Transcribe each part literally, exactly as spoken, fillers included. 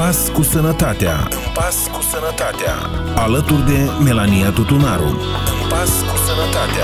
pas cu sănătatea. În pas cu sănătatea. Alături de Melania Tutunaru. În pas cu sănătatea.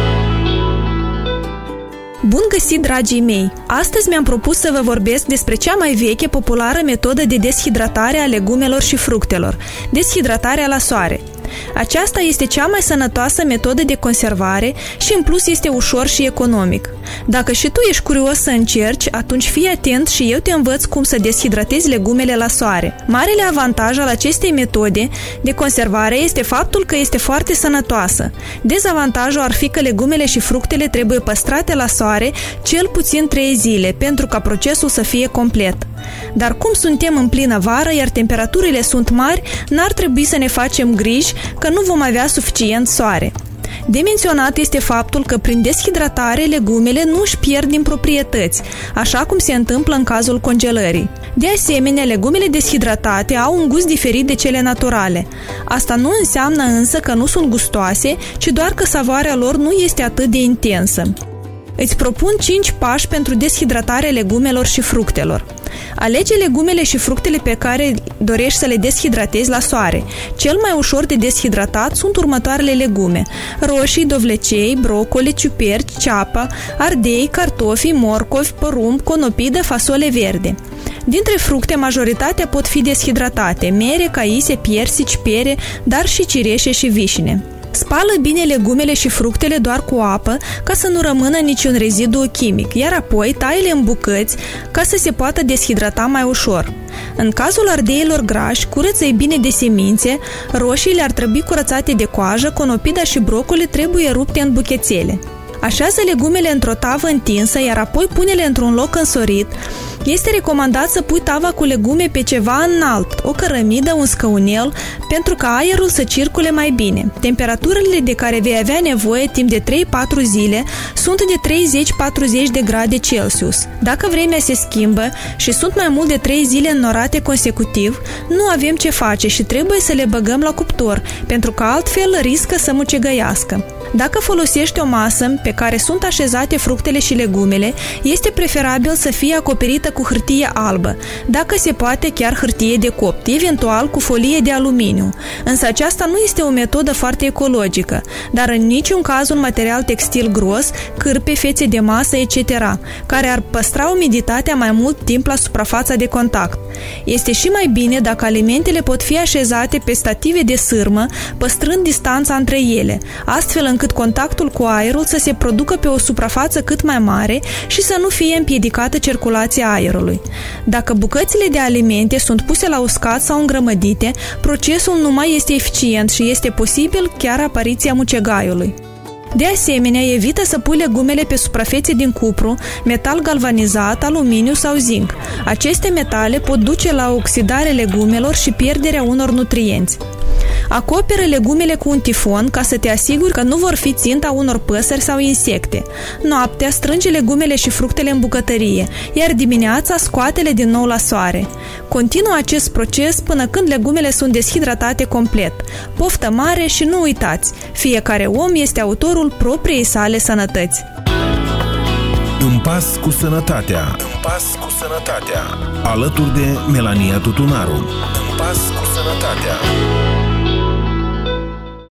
Bun găsit, dragii mei! Astăzi mi-am propus să vă vorbesc despre cea mai veche, populară metodă de deshidratare a legumelor și fructelor, deshidratarea la soare. Aceasta este cea mai sănătoasă metodă de conservare și în plus este ușor și economic. Dacă și tu ești curios să încerci, atunci fii atent și eu te învăț cum să deshidratezi legumele la soare. Marele avantaj al acestei metode de conservare este faptul că este foarte sănătoasă. Dezavantajul ar fi că legumele și fructele trebuie păstrate la soare cel puțin trei zile pentru ca procesul să fie complet. Dar cum suntem în plină vară, iar temperaturile sunt mari, n-ar trebui să ne facem griji că nu vom avea suficient soare. De menționat este faptul că prin deshidratare legumele nu își pierd din proprietăți, așa cum se întâmplă în cazul congelării. De asemenea, legumele deshidratate au un gust diferit de cele naturale. Asta nu înseamnă însă că nu sunt gustoase, ci doar că savoarea lor nu este atât de intensă. Îți propun cinci pași pentru deshidratarea legumelor și fructelor. Alege legumele și fructele pe care dorești să le deshidratezi la soare. Cel mai ușor de deshidratat sunt următoarele legume: roșii, dovlecei, brocoli, ciuperci, ceapă, ardei, cartofi, morcovi, porumb, conopidă, fasole verde. Dintre fructe, majoritatea pot fi deshidratate: mere, caise, piersici, pere, dar și cireșe și vișine. Spală bine legumele și fructele doar cu apă ca să nu rămână niciun rezidu chimic, iar apoi tai-le în bucăți ca să se poată deshidrata mai ușor. În cazul ardeilor grași, curăță-i bine de semințe, roșiile ar trebui curățate de coajă, conopida și brocoli trebuie rupte în buchețele. Așează legumele într-o tavă întinsă, iar apoi pune-le într-un loc însorit. Este recomandat să pui tava cu legume pe ceva înalt, o cărămidă, un scăunel, pentru ca aerul să circule mai bine. Temperaturile de care vei avea nevoie timp de trei-patru zile sunt de treizeci-patruzeci de grade Celsius. Dacă vremea se schimbă și sunt mai mult de trei zile înnorate consecutiv, nu avem ce face și trebuie să le băgăm la cuptor, pentru că altfel riscă să mucegăiască. Dacă folosești o masă pe care sunt așezate fructele și legumele, este preferabil să fie acoperită cu hârtie albă, dacă se poate chiar hârtie de copt, eventual cu folie de aluminiu. Însă aceasta nu este o metodă foarte ecologică, dar în niciun caz un material textil gros, cârpe, fețe de masă, et cetera, care ar păstra umiditatea mai mult timp la suprafața de contact. Este și mai bine dacă alimentele pot fi așezate pe stative de sârmă, păstrând distanța între ele, astfel încât contactul cu aerul să se producă pe o suprafață cât mai mare și să nu fie împiedicată circulația aerului. Dacă bucățile de alimente sunt puse la uscat sau îngrămădite, procesul nu mai este eficient și este posibil chiar apariția mucegaiului. De asemenea, evită să pui legumele pe suprafețe din cupru, metal galvanizat, aluminiu sau zinc. Aceste metale pot duce la oxidarea legumelor și pierderea unor nutrienți. Acoperă legumele cu un tifon ca să te asiguri că nu vor fi ținta unor păsări sau insecte. Noaptea strânge legumele și fructele în bucătărie, iar dimineața scoate-le din nou la soare. Continuă acest proces până când legumele sunt deshidratate complet. Poftă mare și nu uitați, fiecare om este autorul propriei sale sănătăți. În pas cu sănătatea. În pas cu sănătatea. Alături de Melania Tutunaru. În pas cu sănătatea.